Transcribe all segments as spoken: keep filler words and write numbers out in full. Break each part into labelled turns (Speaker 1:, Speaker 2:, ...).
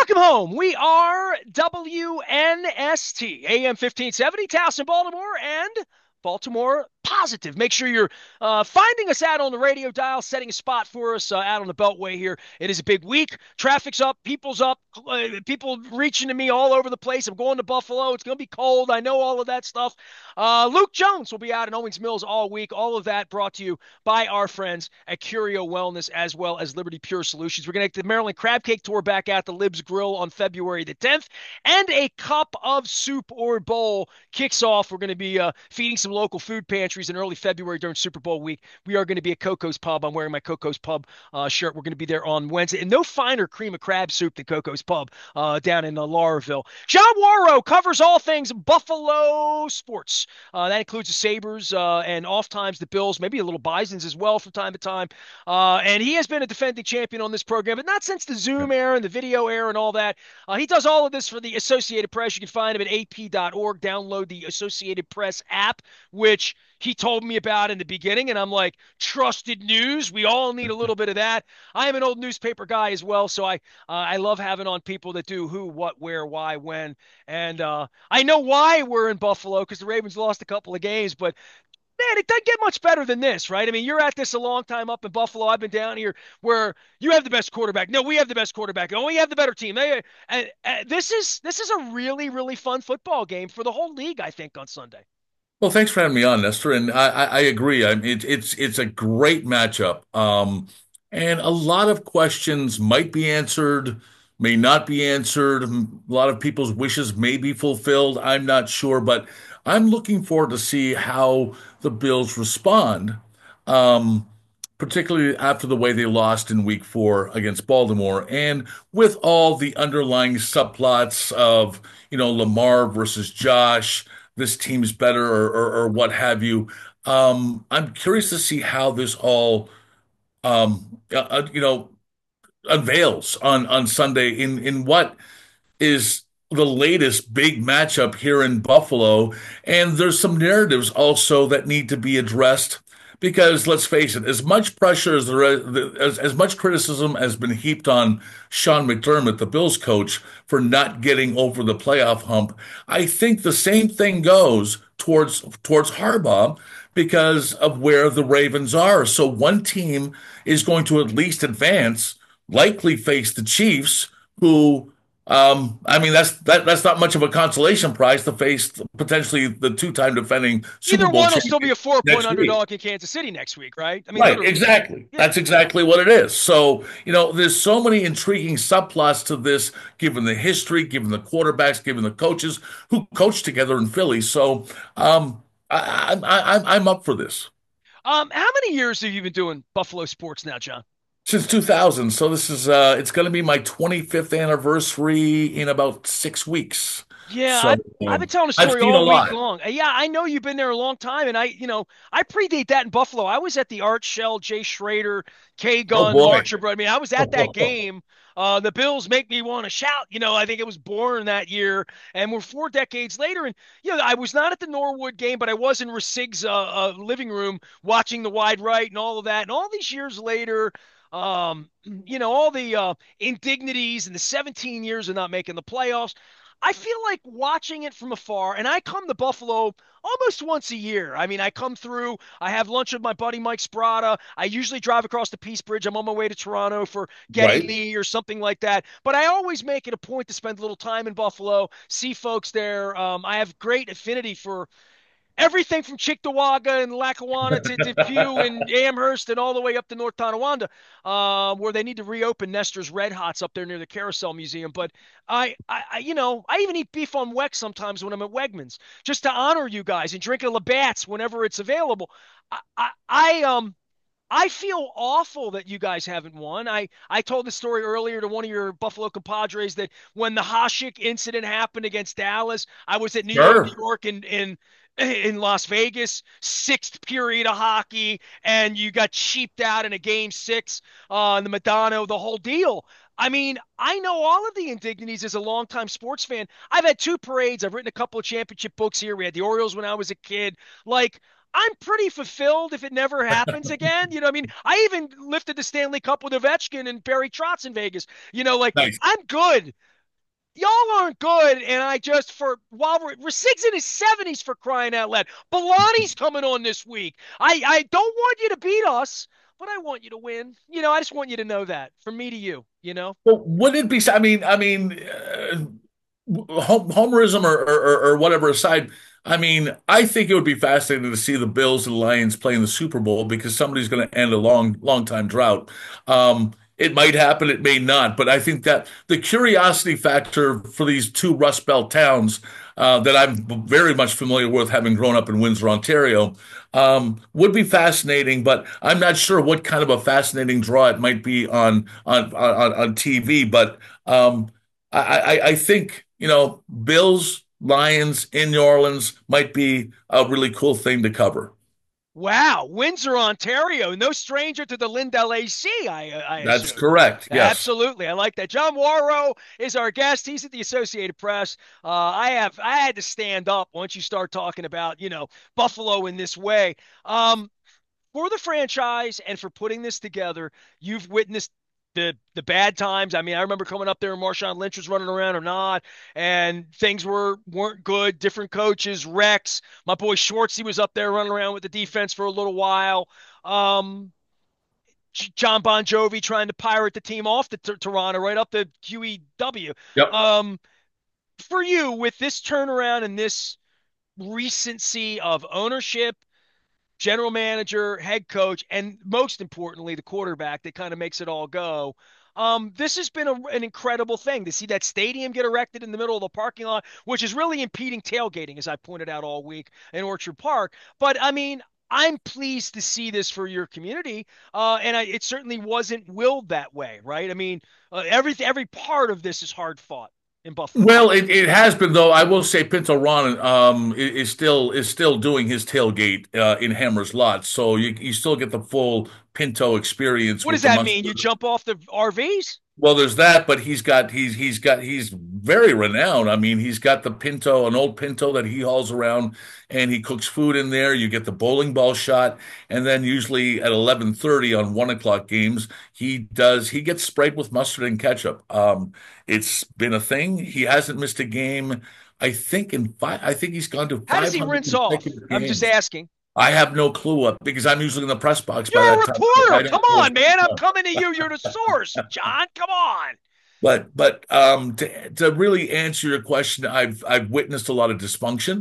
Speaker 1: Welcome home. We are W N S T, A M fifteen seventy, Towson, Baltimore, and Baltimore Positive. Make sure you're uh, finding us out on the radio dial, setting a spot for us uh, out on the Beltway here. It is a big week. Traffic's up, people's up, uh, people reaching to me all over the place. I'm going to Buffalo. It's going to be cold. I know all of that stuff. Uh, Luke Jones will be out in Owings Mills all week. All of that brought to you by our friends at Curio Wellness as well as Liberty Pure Solutions. We're going to get the Maryland Crab Cake Tour back at the Libs Grill on February the tenth, and a cup of soup or bowl kicks off. We're going to be uh, feeding some local food pantries in early February during Super Bowl week. We are going to be at Coco's Pub. I'm wearing my Coco's Pub uh, shirt. We're going to be there on Wednesday. And no finer cream of crab soup than Coco's Pub uh, down in uh, Lauraville. John Warrow covers all things Buffalo sports. Uh, that includes the Sabres uh, and oft-times the Bills, maybe a little Bisons as well from time to time. Uh, and he has been a defending champion on this program, but not since the Zoom era and the video era and all that. Uh, he does all of this for the Associated Press. You can find him at A P dot org. Download the Associated Press app, which he told me about in the beginning, and I'm like, trusted news. We all need a little bit of that. I am an old newspaper guy as well, so I uh, I love having on people that do who, what, where, why, when. And uh, I know why we're in Buffalo because the Ravens lost a couple of games, but man, it doesn't get much better than this, right? I mean, you're at this a long time up in Buffalo. I've been down here where you have the best quarterback. No, we have the best quarterback. Oh, we have the better team. They, and, and this is this is a really, really fun football game for the whole league, I think, on Sunday.
Speaker 2: Well, thanks for having me on, Nestor. And I, I, I agree. I mean, it, it's it's a great matchup. Um, and a lot of questions might be answered, may not be answered. A lot of people's wishes may be fulfilled. I'm not sure, but I'm looking forward to see how the Bills respond, um, particularly after the way they lost in Week Four against Baltimore, and with all the underlying subplots of, you know, Lamar versus Josh, this team's better, or, or, or what have you. Um, I'm curious to see how this all, um, uh, uh, you know, unveils on on Sunday in in what is the latest big matchup here in Buffalo. And there's some narratives also that need to be addressed because let's face it, as much pressure as there as, as much criticism has been heaped on Sean McDermott, the Bills coach, for not getting over the playoff hump, I think the same thing goes towards towards Harbaugh because of where the Ravens are. So one team is going to at least advance, likely face the Chiefs, who um, I mean, that's that, that's not much of a consolation prize to face potentially the two-time defending Super
Speaker 1: Either
Speaker 2: Bowl
Speaker 1: one will still be
Speaker 2: champion
Speaker 1: a four-point
Speaker 2: next week.
Speaker 1: underdog in Kansas City next week, right? I mean,
Speaker 2: Right,
Speaker 1: literally.
Speaker 2: exactly.
Speaker 1: Yeah.
Speaker 2: That's exactly what it is. So, you know, there's so many intriguing subplots to this, given the history, given the quarterbacks, given the coaches who coached together in Philly. So, um, I, I, I, I'm up for this.
Speaker 1: Um, how many years have you been doing Buffalo sports now, John?
Speaker 2: Since two thousand, so this is uh it's going to be my twenty-fifth anniversary in about six weeks.
Speaker 1: Yeah,
Speaker 2: So
Speaker 1: I've I've been
Speaker 2: um,
Speaker 1: telling a
Speaker 2: I've
Speaker 1: story
Speaker 2: seen a
Speaker 1: all week
Speaker 2: lot.
Speaker 1: long. Uh, Yeah, I know you've been there a long time, and I, you know, I predate that in Buffalo. I was at the Art Shell, Jay Schrader, K
Speaker 2: Oh
Speaker 1: Gun,
Speaker 2: boy.
Speaker 1: Marcher, bro. I mean, I was at that game. Uh, the Bills make me want to shout. You know, I think it was born that year, and we're four decades later. And you know, I was not at the Norwood game, but I was in Rasig's uh, uh, living room watching the wide right and all of that. And all these years later, um, you know, all the uh, indignities and the seventeen years of not making the playoffs. I feel like watching it from afar, and I come to Buffalo almost once a year. I mean, I come through, I have lunch with my buddy Mike Sprata. I usually drive across the Peace Bridge. I'm on my way to Toronto for Getty
Speaker 2: Right.
Speaker 1: Lee or something like that. But I always make it a point to spend a little time in Buffalo, see folks there. Um, I have great affinity for everything from Cheektowaga and Lackawanna to Depew and Amherst and all the way up to North Tonawanda, uh, where they need to reopen Nestor's Red Hots up there near the Carousel Museum. But I, I, I, you know, I even eat beef on Weck sometimes when I'm at Wegmans just to honor you guys and drink a Labatt's whenever it's available. I, I, I um. I feel awful that you guys haven't won. I, I told the story earlier to one of your Buffalo compadres that when the Hasek incident happened against Dallas, I was at New York, New
Speaker 2: Sure.
Speaker 1: York, in in in Las Vegas, sixth period of hockey, and you got cheaped out in a game six uh, in the Madonna, the whole deal. I mean, I know all of the indignities as a longtime sports fan. I've had two parades. I've written a couple of championship books here. We had the Orioles when I was a kid. Like, I'm pretty fulfilled if it never happens again. You know, I mean, I even lifted the Stanley Cup with Ovechkin and Barry Trotz in Vegas. You know, like
Speaker 2: Nice.
Speaker 1: I'm good. y'all aren't good. And I just, for while we're, we're six in his seventies for crying out loud. Balani's coming on this week. I, I don't want you to beat us, but I want you to win. You know, I just want you to know that from me to you, you know?
Speaker 2: Well, would it be? I mean, I mean, uh, hom- homerism or, or or whatever aside, I mean, I think it would be fascinating to see the Bills and Lions play in the Super Bowl because somebody's going to end a long, long time drought. Um, it might happen, it may not, but I think that the curiosity factor for these two Rust Belt towns uh, that I'm very much familiar with, having grown up in Windsor, Ontario, um, would be fascinating. But I'm not sure what kind of a fascinating draw it might be on on on, on T V. But um, I, I, I think, you know, Bills, Lions in New Orleans might be a really cool thing to cover.
Speaker 1: Wow, Windsor, Ontario, no stranger to the Lindell A C, I, I
Speaker 2: That's
Speaker 1: assume.
Speaker 2: correct. Yes.
Speaker 1: Absolutely, I like that. John Warrow is our guest. He's at the Associated Press. Uh, I have I had to stand up once you start talking about you know Buffalo in this way. Um, for the franchise and for putting this together, you've witnessed the the bad times. I mean, I remember coming up there and Marshawn Lynch was running around or not, and things were weren't good. Different coaches, Rex, my boy Schwartzy was up there running around with the defense for a little while. Um, John Bon Jovi trying to pirate the team off the t- Toronto right up to Q E W.
Speaker 2: Yep.
Speaker 1: Um, for you, with this turnaround and this recency of ownership, general manager, head coach, and most importantly, the quarterback that kind of makes it all go. Um, this has been a, an incredible thing to see that stadium get erected in the middle of the parking lot, which is really impeding tailgating, as I pointed out all week in Orchard Park. But I mean, I'm pleased to see this for your community, uh, and I, it certainly wasn't willed that way, right? I mean, uh, every every part of this is hard fought in Buffalo.
Speaker 2: Well, it, it has been though. I will say Pinto Ron um, is, is still is still doing his tailgate uh, in Hammer's Lot, so you you still get the full Pinto experience
Speaker 1: What does
Speaker 2: with the
Speaker 1: that mean? You
Speaker 2: Munster.
Speaker 1: jump off the R Vs?
Speaker 2: Well, there's that, but he's got he's he's got he's very renowned. I mean, he's got the Pinto, an old Pinto that he hauls around, and he cooks food in there. You get the bowling ball shot, and then usually at eleven thirty on one o'clock games, he does he gets sprayed with mustard and ketchup. Um, it's been a thing. He hasn't missed a game. I think in five. I think he's gone to
Speaker 1: How does
Speaker 2: five
Speaker 1: he
Speaker 2: hundred
Speaker 1: rinse off?
Speaker 2: consecutive
Speaker 1: I'm just
Speaker 2: games.
Speaker 1: asking.
Speaker 2: I have no clue uh, because I'm usually in the press box by
Speaker 1: You're a
Speaker 2: that time. So I
Speaker 1: reporter. Come
Speaker 2: don't know.
Speaker 1: on, man. I'm coming to you. You're the source, John. Come on.
Speaker 2: But but um, to to really answer your question, I've I've witnessed a lot of dysfunction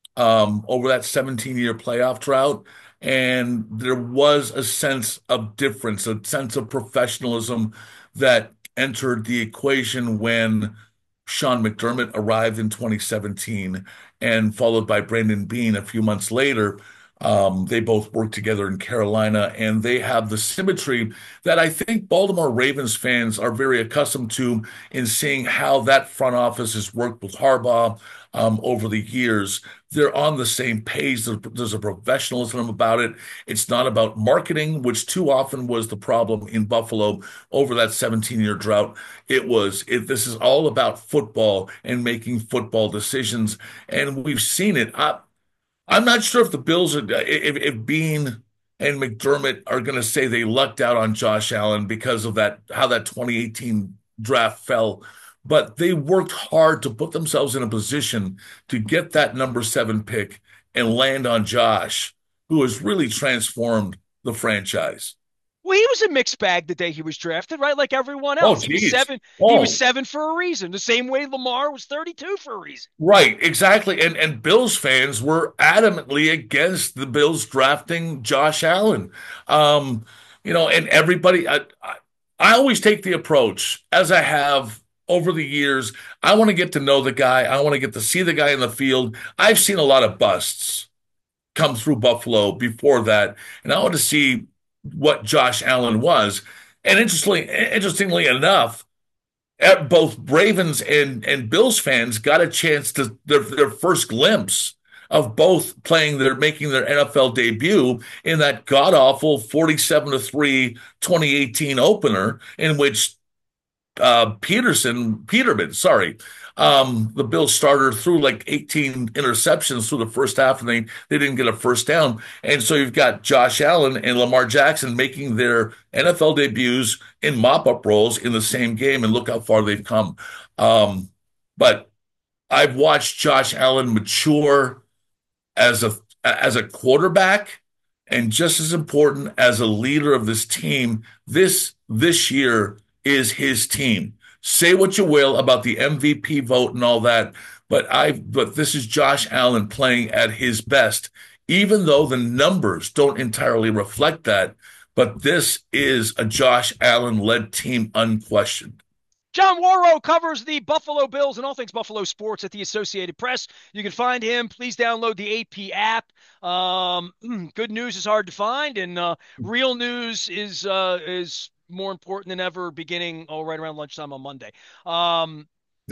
Speaker 2: um, over that seventeen year playoff drought, and there was a sense of difference, a sense of professionalism that entered the equation when Sean McDermott arrived in twenty seventeen, and followed by Brandon Beane a few months later. Um, they both worked together in Carolina, and they have the symmetry that I think Baltimore Ravens fans are very accustomed to in seeing how that front office has worked with Harbaugh um, over the years. They're on the same page. There's, there's a professionalism about it. It's not about marketing, which too often was the problem in Buffalo over that seventeen year drought. It was, it, this is all about football and making football decisions. And we've seen it. I, I'm not sure if the Bills are, if, if Bean and McDermott are going to say they lucked out on Josh Allen because of that, how that twenty eighteen draft fell. But they worked hard to put themselves in a position to get that number seven pick and land on Josh, who has really transformed the franchise.
Speaker 1: Well, he was a mixed bag the day he was drafted, right? Like everyone
Speaker 2: Oh,
Speaker 1: else. He was
Speaker 2: geez.
Speaker 1: seven. He was
Speaker 2: Oh,
Speaker 1: seven for a reason. The same way Lamar was thirty-two for a reason.
Speaker 2: right, exactly. And and Bills fans were adamantly against the Bills drafting Josh Allen. Um, you know, and everybody I, I I always take the approach as I have over the years. I want to get to know the guy. I want to get to see the guy in the field. I've seen a lot of busts come through Buffalo before that, and I want to see what Josh Allen was. And interestingly, interestingly enough, at both Ravens and and Bills fans got a chance to their their first glimpse of both playing their making their N F L debut in that god awful forty-seven to three twenty eighteen opener in which uh, Peterson, Peterman, sorry. Um, the Bills starter threw like eighteen interceptions through the first half, and they, they didn't get a first down. And so you've got Josh Allen and Lamar Jackson making their N F L debuts in mop-up roles in the same game, and look how far they've come. Um, but I've watched Josh Allen mature as a as a quarterback and just as important as a leader of this team. This this year is his team. Say what you will about the M V P vote and all that, but I but this is Josh Allen playing at his best, even though the numbers don't entirely reflect that. But this is a Josh Allen led team unquestioned.
Speaker 1: John Warrow covers the Buffalo Bills and all things Buffalo sports at the Associated Press. You can find him. Please download the A P app. Um, good news is hard to find, and uh, real news is uh, is more important than ever. Beginning oh, right around lunchtime on Monday. Um,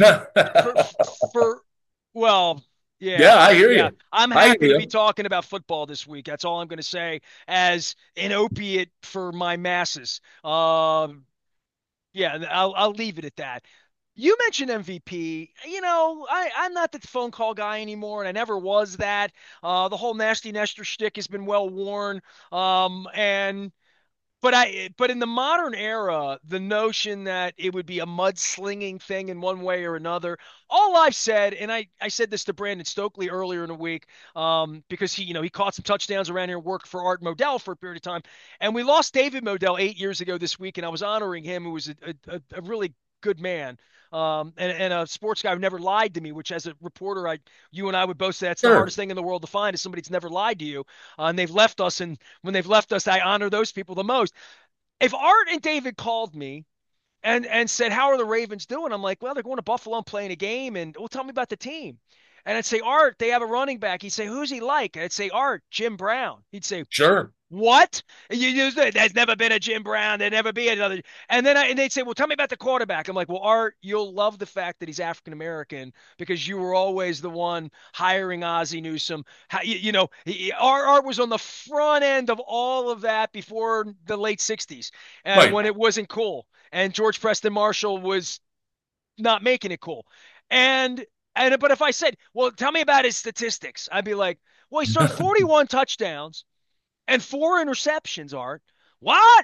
Speaker 1: for for well, yeah,
Speaker 2: Yeah, I
Speaker 1: I
Speaker 2: hear
Speaker 1: yeah,
Speaker 2: you.
Speaker 1: I'm
Speaker 2: I
Speaker 1: happy
Speaker 2: hear
Speaker 1: to be
Speaker 2: you.
Speaker 1: talking about football this week. That's all I'm going to say as an opiate for my masses. Um, yeah, I'll I'll leave it at that. You mentioned M V P. You know, I, I'm not the phone call guy anymore, and I never was that. Uh, the whole nasty Nestor shtick has been well worn. Um, and but I but in the modern era, the notion that it would be a mudslinging thing in one way or another, all I've said, and I, I said this to Brandon Stokely earlier in the week, um, because he, you know, he caught some touchdowns around here, worked for Art Modell for a period of time. And we lost David Modell eight years ago this week, and I was honoring him, who was a, a, a really good man. Um, and, and a sports guy who never lied to me, which as a reporter, I, you and I would both say that's the
Speaker 2: Sure.
Speaker 1: hardest thing in the world to find is somebody that's never lied to you. Uh, and they've left us, and when they've left us, I honor those people the most. If Art and David called me and and said, "How are the Ravens doing?" I'm like, "Well, they're going to Buffalo and playing a game, and well, tell me about the team." And I'd say, "Art, they have a running back." He'd say, "Who's he like?" And I'd say, "Art, Jim Brown." He'd say,
Speaker 2: Sure.
Speaker 1: what? You use it. There's never been a Jim Brown. There'd never be another. And then I, and they'd say, well, tell me about the quarterback. I'm like, well, Art, you'll love the fact that he's African American because you were always the one hiring Ozzie Newsome. How, you, you know, he, Art, Art was on the front end of all of that before the late sixties uh,
Speaker 2: Right.
Speaker 1: when it wasn't cool. And George Preston Marshall was not making it cool. And and but if I said, well, tell me about his statistics, I'd be like, well, he's thrown forty-one touchdowns and four interceptions, Art. What?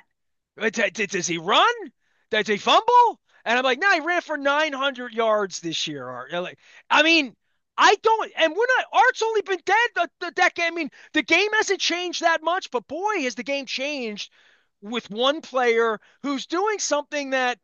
Speaker 1: Does he run? Does he fumble? And I'm like, no, he ran for nine hundred yards this year, Art. Like, I mean, I don't, and we're not, Art's only been dead the, the decade. I mean, the game hasn't changed that much, but boy, has the game changed with one player who's doing something that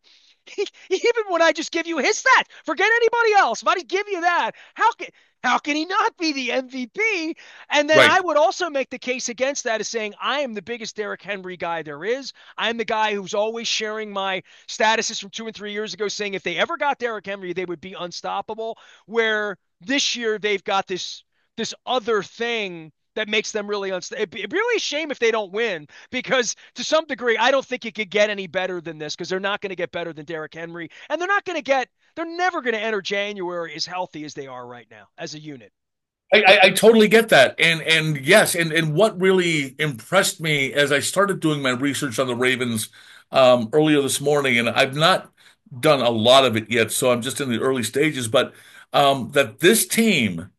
Speaker 1: even when I just give you his stats, forget anybody else. If I just give you that, how can how can he not be the M V P? And then
Speaker 2: Right.
Speaker 1: I would also make the case against that as saying I am the biggest Derrick Henry guy there is. I'm the guy who's always sharing my statuses from two and three years ago, saying if they ever got Derrick Henry, they would be unstoppable. Where this year they've got this this other thing that makes them really unstable. It'd be really a shame if they don't win because to some degree, I don't think it could get any better than this because they're not going to get better than Derrick Henry, and they're not going to get. They're never going to enter January as healthy as they are right now as a unit.
Speaker 2: I, I, I totally get that. And and yes, and, and what really impressed me as I started doing my research on the Ravens um, earlier this morning, and I've not done a lot of it yet, so I'm just in the early stages, but um, that this team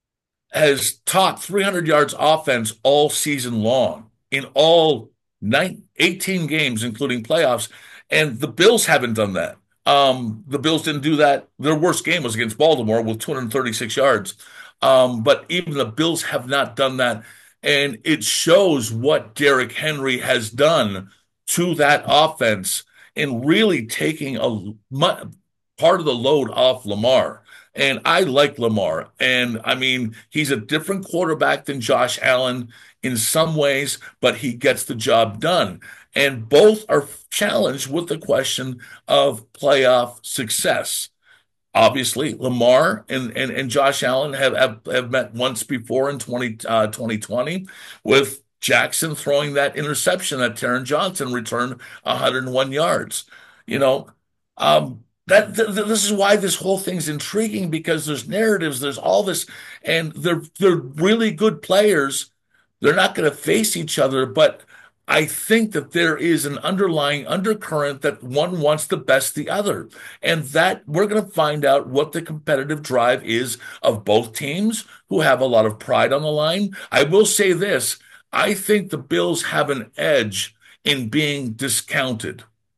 Speaker 2: has taught three hundred yards offense all season long in all nine, eighteen games, including playoffs. And the Bills haven't done that. Um, the Bills didn't do that. Their worst game was against Baltimore with two hundred thirty-six yards. Um, but even the Bills have not done that. And it shows what Derrick Henry has done to that offense in really taking a part of the load off Lamar. And I like Lamar. And I mean, he's a different quarterback than Josh Allen in some ways, but he gets the job done. And both are challenged with the question of playoff success. Obviously, Lamar and, and, and Josh Allen have, have, have met once before in twenty, uh, twenty twenty with Jackson throwing that interception that Taron Johnson returned one hundred one yards. You know, um, that th th this is why this whole thing's intriguing because there's narratives, there's all this, and they're they're really good players. They're not going to face each other, but I think that there is an underlying undercurrent that one wants to best the other, and that we're going to find out what the competitive drive is of both teams who have a lot of pride on the line. I will say this, I think the Bills have an edge in being discounted.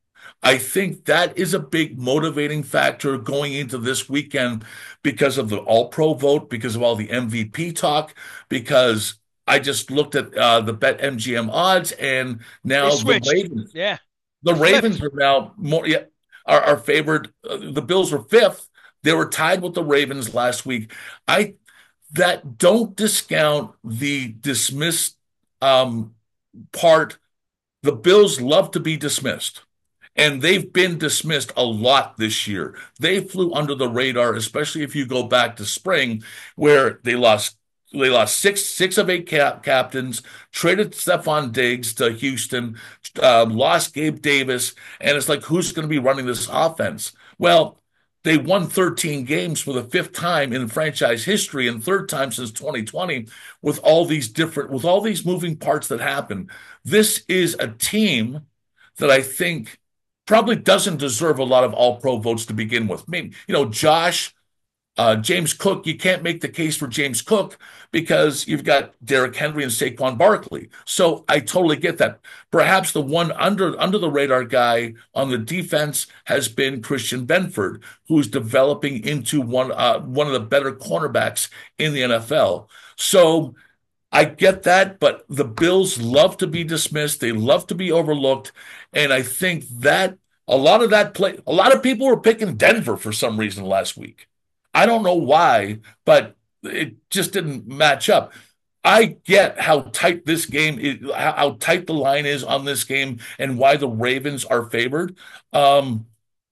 Speaker 2: I think that is a big motivating factor going into this weekend because of the All-Pro vote, because of all the M V P talk, because I just looked at uh, the BetMGM odds, and
Speaker 1: They
Speaker 2: now the
Speaker 1: switched.
Speaker 2: Ravens,
Speaker 1: Yeah,
Speaker 2: the
Speaker 1: they
Speaker 2: Ravens
Speaker 1: flipped.
Speaker 2: are now more yeah, are, are favored. Uh, the Bills were fifth. They were tied with the Ravens last week. I that don't discount the dismissed um, part. The Bills love to be dismissed. And they've been dismissed a lot this year. They flew under the radar, especially if you go back to spring, where they lost they lost six six of eight cap captains, traded Stephon Diggs to Houston, uh, lost Gabe Davis, and it's like who's going to be running this offense? Well, they won thirteen games for the fifth time in franchise history and third time since twenty twenty with all these different with all these moving parts that happen. This is a team that I think probably doesn't deserve a lot of all pro votes to begin with. Maybe, you know, Josh, uh, James Cook, you can't make the case for James Cook because you've got Derrick Henry and Saquon Barkley. So I totally get that. Perhaps the one under under the radar guy on the defense has been Christian Benford, who's developing into one uh, one of the better cornerbacks in the N F L. So I get that, but the Bills love to be dismissed. They love to be overlooked. And I think that a lot of that play, a lot of people were picking Denver for some reason last week. I don't know why, but it just didn't match up. I get how tight this game is, how, how tight the line is on this game, and why the Ravens are favored. Um,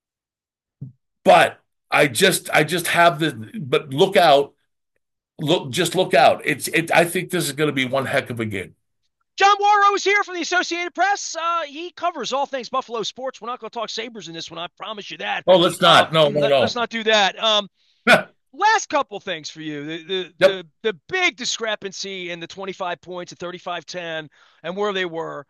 Speaker 2: but I just, I just have the, but look out, look, just look out. It's, it. I think this is going to be one heck of a game.
Speaker 1: John Warrow is here from the Associated Press. Uh, he covers all things Buffalo sports. We're not going to talk Sabres in this one. I promise you that.
Speaker 2: Oh, let's
Speaker 1: Uh,
Speaker 2: not. No, no,
Speaker 1: let, us
Speaker 2: no.
Speaker 1: not do that. Um, last couple things for you. The, the
Speaker 2: Yep.
Speaker 1: the the big discrepancy in the twenty-five points at thirty-five ten and where they were.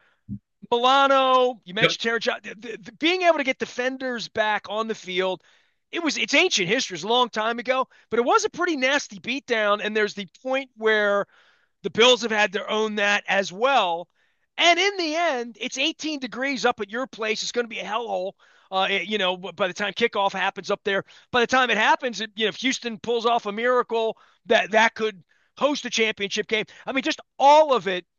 Speaker 1: Milano, you
Speaker 2: Yep.
Speaker 1: mentioned Terry John, the, the, being able to get defenders back on the field. It was it's ancient history, it's a long time ago, but it was a pretty nasty beatdown. And there's the point where the Bills have had to own that as well. And in the end, it's eighteen degrees up at your place. It's going to be a hellhole. Uh, you know, by the time kickoff happens up there, by the time it happens, it, you know, if Houston pulls off a miracle, that that could host a championship game. I mean, just all of it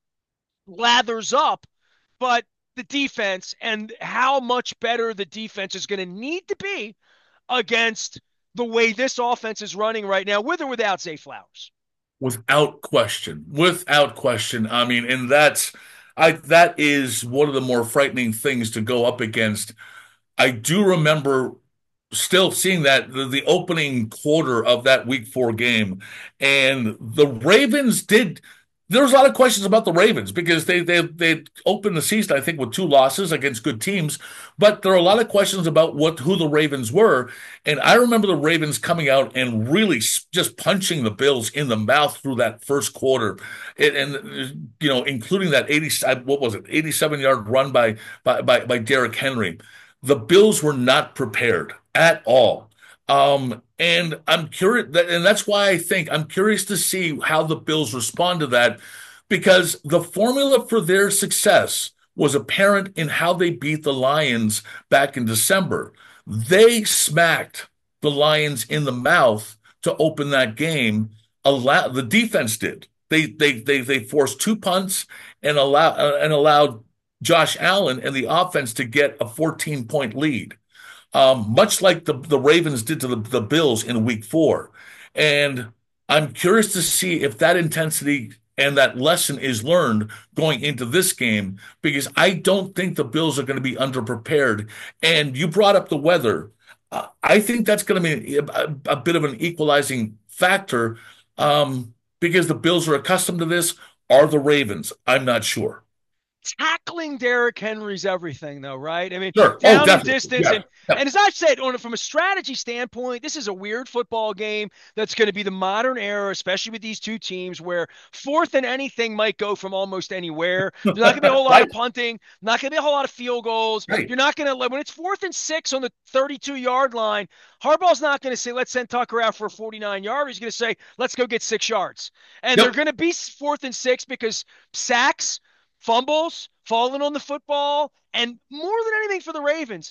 Speaker 1: lathers up. But the defense and how much better the defense is going to need to be against the way this offense is running right now, with or without Zay Flowers.
Speaker 2: Without question. Without question. I mean, and that's I that is one of the more frightening things to go up against. I do remember still seeing that the, the opening quarter of that week four game, and the Ravens did. There was a lot of questions about the Ravens because they they they opened the season, I think, with two losses against good teams, but there are a lot of questions about what who the Ravens were. And I remember the Ravens coming out and really just punching the Bills in the mouth through that first quarter, and, and you know, including that eighty what was it eighty-seven yard run by by by, by Derrick Henry. The Bills were not prepared at all. Um, and I'm curious, and that's why I think I'm curious to see how the Bills respond to that, because the formula for their success was apparent in how they beat the Lions back in December. They smacked the Lions in the mouth to open that game. Allow the defense did. They they they they forced two punts and allow uh, and allowed Josh Allen and the offense to get a fourteen point lead, um, much like the, the Ravens did to the, the Bills in week four. And I'm curious to see if that intensity and that lesson is learned going into this game, because I don't think the Bills are going to be underprepared. And you brought up the weather. Uh, I think that's going to be a, a, a bit of an equalizing factor, um, because the Bills are accustomed to this. Are the Ravens? I'm not sure.
Speaker 1: Tackling Derrick Henry's everything, though, right? I mean,
Speaker 2: Sure. Oh,
Speaker 1: down and
Speaker 2: definitely.
Speaker 1: distance,
Speaker 2: Yeah.
Speaker 1: and
Speaker 2: Yeah.
Speaker 1: and as I've said, on from a strategy standpoint, this is a weird football game that's going to be the modern era, especially with these two teams, where fourth and anything might go from almost anywhere. There's not going to be a whole lot
Speaker 2: Right.
Speaker 1: of punting, not going to be a whole lot of field goals.
Speaker 2: Right.
Speaker 1: You're not going to when it's fourth and six on the thirty-two yard line. Harbaugh's not going to say, let's send Tucker out for a forty-nine yarder. He's going to say, let's go get six yards. And they're
Speaker 2: Yep.
Speaker 1: going to be fourth and six because sacks, fumbles, falling on the football, and more than anything for the Ravens,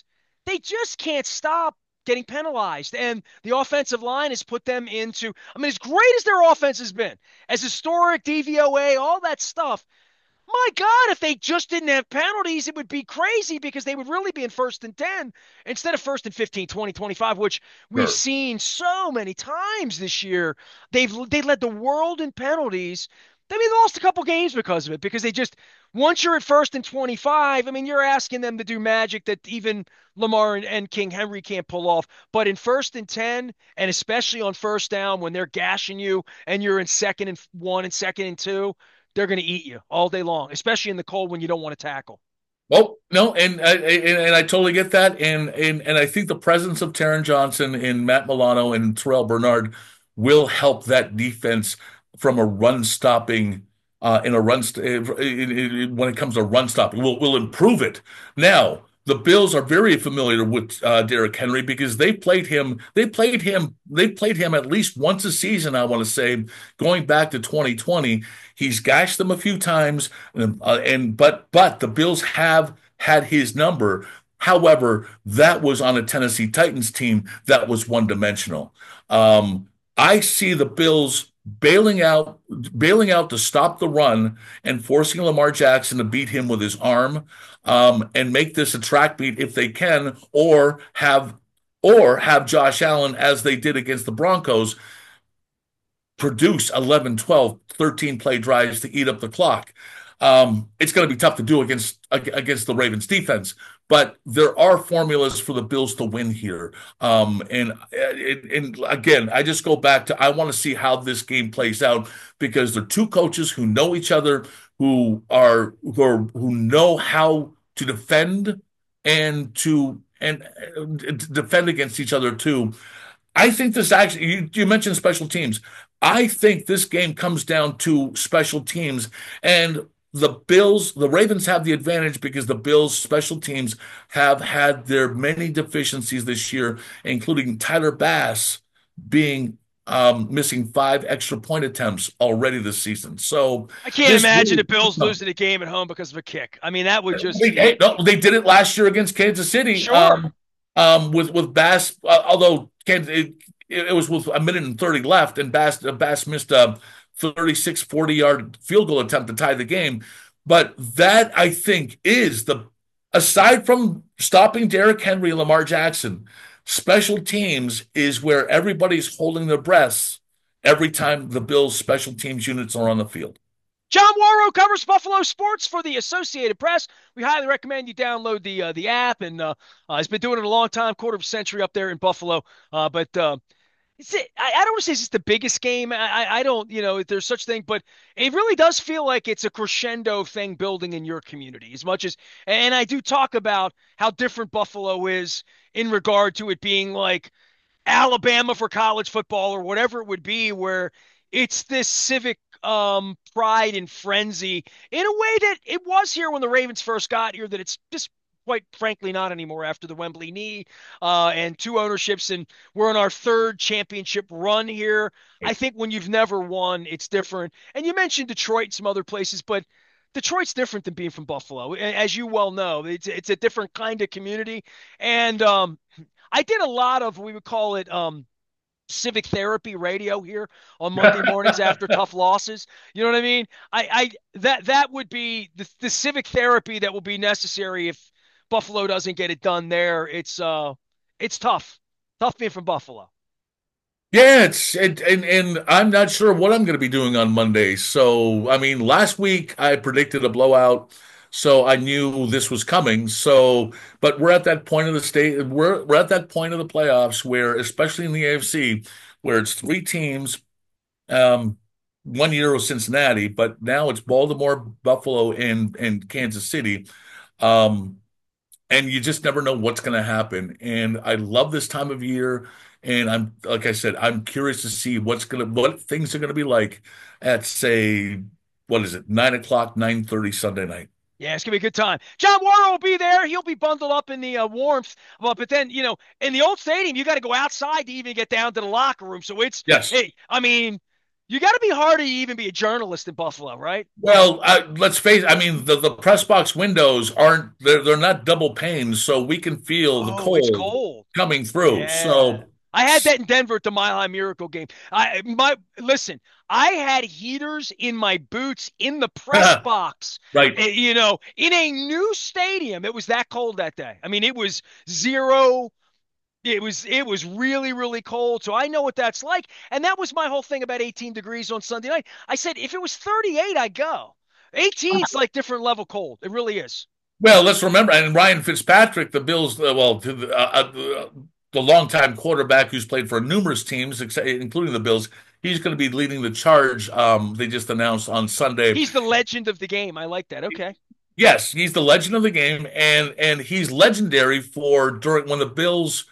Speaker 1: they just can't stop getting penalized. And the offensive line has put them into, I mean, as great as their offense has been, as historic, D V O A, all that stuff, my God, if they just didn't have penalties, it would be crazy because they would really be in first and ten instead of first and fifteen, twenty, twenty-five, which we've
Speaker 2: Sure.
Speaker 1: seen so many times this year. They've they led the world in penalties. I mean, they lost a couple games because of it, because they just, once you're at first and twenty-five, I mean, you're asking them to do magic that even Lamar and, and King Henry can't pull off. But in first and ten, and especially on first down when they're gashing you and you're in second and one and second and two, they're going to eat you all day long, especially in the cold when you don't want to tackle.
Speaker 2: Well, no, and I and, and I totally get that, and and and I think the presence of Taron Johnson and Matt Milano and Terrell Bernard will help that defense from a run stopping uh, in a run st when it comes to run stopping. We'll will improve it. Now, the Bills are very familiar with uh, Derrick Henry because they played him. They played him. They played him at least once a season. I want to say going back to twenty twenty. He's gashed them a few times, and, uh, and but but the Bills have had his number. However, that was on a Tennessee Titans team that was one dimensional. Um, I see the Bills bailing out, bailing out to stop the run and forcing Lamar Jackson to beat him with his arm, um, and make this a track beat if they can, or have or have Josh Allen as they did against the Broncos produce eleven, twelve, thirteen play drives to eat up the clock. Um, it's going to be tough to do against against the Ravens defense, but there are formulas for the Bills to win here. Um, and, and and again, I just go back to I want to see how this game plays out because they're two coaches who know each other, who are who are who know how to defend and to and, and defend against each other too. I think this actually, you, you mentioned special teams. I think this game comes down to special teams. And the Bills, the Ravens have the advantage because the Bills' special teams have had their many deficiencies this year, including Tyler Bass being um, missing five extra point attempts already this season. So
Speaker 1: I can't
Speaker 2: this
Speaker 1: imagine
Speaker 2: really,
Speaker 1: the Bills losing a game at home because of a kick. I mean, that would just,
Speaker 2: they, hey, no, they did it last year against Kansas City.
Speaker 1: sure.
Speaker 2: Um, um, with with Bass, uh, although Kansas, it, it was with a minute and thirty left, and Bass uh, Bass missed a thirty-six, forty yard field goal attempt to tie the game. But that I think is the aside from stopping Derrick Henry and Lamar Jackson, special teams is where everybody's holding their breaths every time the Bills special teams units are on the field.
Speaker 1: John Warrow covers Buffalo sports for the Associated Press. We highly recommend you download the uh, the app, and uh, uh, he's been doing it a long time, quarter of a century up there in Buffalo. Uh, but uh, it's it. I, I don't want to say it's the biggest game. I, I I don't, you know, if there's such thing, but it really does feel like it's a crescendo thing building in your community as much as, and I do talk about how different Buffalo is in regard to it being like Alabama for college football or whatever it would be, where it's this civic um, pride and frenzy in a way that it was here when the Ravens first got here, that it's just quite frankly not anymore after the Wembley knee uh, and two ownerships. And we're on our third championship run here. I think when you've never won, it's different. And you mentioned Detroit and some other places, but Detroit's different than being from Buffalo. As you well know, it's, it's a different kind of community. And um, I did a lot of, we would call it, um, civic therapy radio here on Monday mornings after tough losses. You know what I mean? I, I that that would be the, the civic therapy that will be necessary if Buffalo doesn't get it done there. It's uh it's tough. Tough being from Buffalo.
Speaker 2: Yeah, it's it, and and I'm not sure what I'm going to be doing on Monday. So, I mean, last week I predicted a blowout, so I knew this was coming. So, but we're at that point of the state. We're we're at that point of the playoffs where, especially in the A F C, where it's three teams. Um, One year was Cincinnati, but now it's Baltimore, Buffalo, and and Kansas City. Um, and you just never know what's going to happen. And I love this time of year. And I'm, like I said, I'm curious to see what's going to, what things are going to be like at, say, what is it, nine o'clock, nine thirty Sunday night.
Speaker 1: Yeah, it's gonna be a good time. John Warren will be there. He'll be bundled up in the uh, warmth. Well, but then you know, in the old stadium, you got to go outside to even get down to the locker room. So it's
Speaker 2: Yes.
Speaker 1: hey, I mean, You got to be hard to even be a journalist in Buffalo, right?
Speaker 2: Well, uh, let's face. I mean, the, the press box windows aren't they're they're not double panes, so we can feel the
Speaker 1: Oh, it's
Speaker 2: cold
Speaker 1: cold.
Speaker 2: coming through.
Speaker 1: Yeah.
Speaker 2: So,
Speaker 1: I had that in Denver at the Mile High Miracle game. I my listen, I had heaters in my boots in the press box.
Speaker 2: right.
Speaker 1: eh, You know, in a new stadium. It was that cold that day. I mean, it was zero. It was it was really really cold. So I know what that's like. And that was my whole thing about eighteen degrees on Sunday night. I said if it was thirty-eight, I'd go. eighteen's like different level cold. It really is.
Speaker 2: Well, let's remember, and Ryan Fitzpatrick, the Bills, uh, well, to the, uh, uh, the longtime quarterback who's played for numerous teams, including the Bills, he's going to be leading the charge. Um, they just announced on Sunday.
Speaker 1: He's the legend of the game. I like that. Okay.
Speaker 2: Yes, he's the legend of the game, and and he's legendary for during when the Bills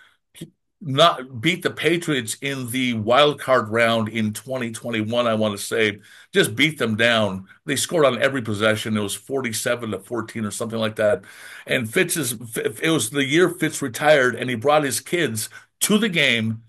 Speaker 2: not beat the Patriots in the wild card round in twenty twenty-one, I want to say, just beat them down. They scored on every possession. It was forty-seven to fourteen or something like that. And Fitz is, it was the year Fitz retired and he brought his kids to the game.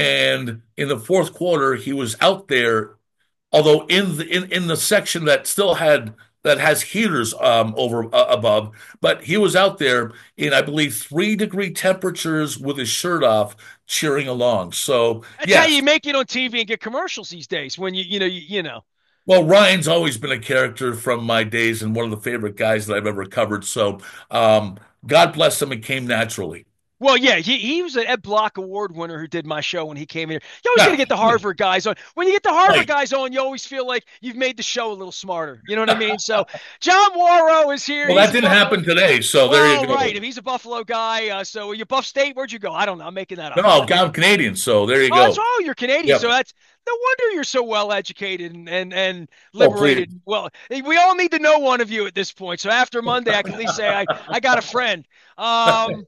Speaker 2: And in the fourth quarter, he was out there, although in the in, in the section that still had that has heaters um, over uh, above, but he was out there in, I believe, three degree temperatures with his shirt off, cheering along. So
Speaker 1: That's how you
Speaker 2: yes,
Speaker 1: make it on T V and get commercials these days. When you you know you, you know.
Speaker 2: well, Ryan's always been a character from my days and one of the favorite guys that I've ever covered. So um, God bless him, it came naturally.
Speaker 1: Well, yeah, he, he was an Ed Block Award winner who did my show when he came here. You always got to
Speaker 2: Yeah,
Speaker 1: get the Harvard guys on. When you get the Harvard
Speaker 2: right.
Speaker 1: guys on, you always feel like you've made the show a little smarter. You know what I mean? So John Warrow is here.
Speaker 2: Well,
Speaker 1: He's
Speaker 2: that
Speaker 1: a
Speaker 2: didn't
Speaker 1: Buffalo.
Speaker 2: happen today. So there you
Speaker 1: Well,
Speaker 2: go.
Speaker 1: right. If he's a Buffalo guy, uh, so you Buff State, where'd you go? I don't know. I'm making that up.
Speaker 2: No, I'm Canadian. So there you
Speaker 1: Oh, that's
Speaker 2: go.
Speaker 1: oh, you're Canadian, so
Speaker 2: Yep.
Speaker 1: that's no wonder you're so well educated and and, and
Speaker 2: Oh, please.
Speaker 1: liberated. Well, we all need to know one of you at this point. So after Monday, I can at least say I I got a friend. Um,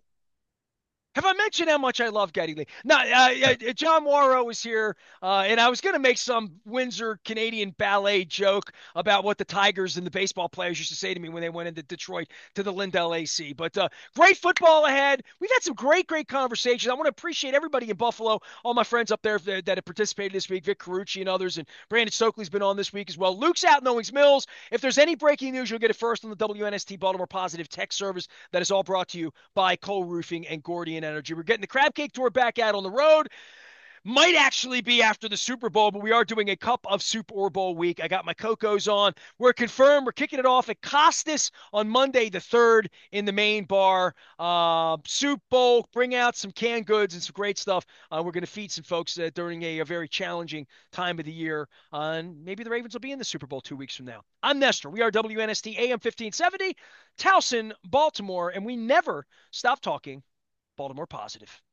Speaker 1: have I mentioned how much I love Geddy Lee? No, uh, uh, John Morrow was here, uh, and I was going to make some Windsor Canadian ballet joke about what the Tigers and the baseball players used to say to me when they went into Detroit to the Lindell A C. But uh, great football ahead. We've had some great, great conversations. I want to appreciate everybody in Buffalo, all my friends up there that, that have participated this week, Vic Carucci and others, and Brandon Stokely's been on this week as well. Luke's out in Owings Mills. If there's any breaking news, you'll get it first on the W N S T Baltimore Positive Tech Service. That is all brought to you by Cole Roofing and Gordian Energy. We're getting the Crab Cake Tour back out on the road. Might actually be after the Super Bowl, but we are doing a Cup of Soup or Bowl week. I got my Cocos on. We're confirmed. We're kicking it off at Costas on Monday the third in the main bar. Uh, Soup Bowl, bring out some canned goods and some great stuff. Uh, we're going to feed some folks uh, during a, a very challenging time of the year. Uh, and maybe the Ravens will be in the Super Bowl two weeks from now. I'm Nestor. We are W N S T A M fifteen seventy, Towson, Baltimore, and we never stop talking Baltimore Positive.